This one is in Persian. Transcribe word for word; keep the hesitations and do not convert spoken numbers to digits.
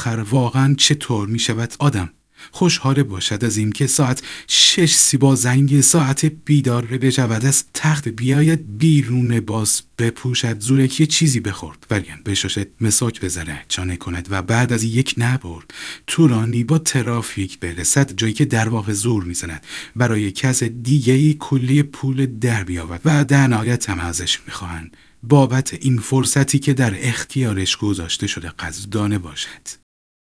آخر واقعا چطور می شود آدم خوشحال باشد از این که ساعت شش سیبا زنگ ساعت بیدار بشود، از تخت بیاید بیرون، باز بپوشد، زورکی چیزی بخورد، وریم بشاشد، مساک بزنه، چانه کند و بعد از یک نبرد طولانی با ترافیک برسد جایی که در واقع زور میزند برای کس دیگه‌ای کلی پول در بیاورد و در نهایت هم ازش میخواهند بابت این فرصتی که در اختیارش گذاشته شده قدردانه باشد.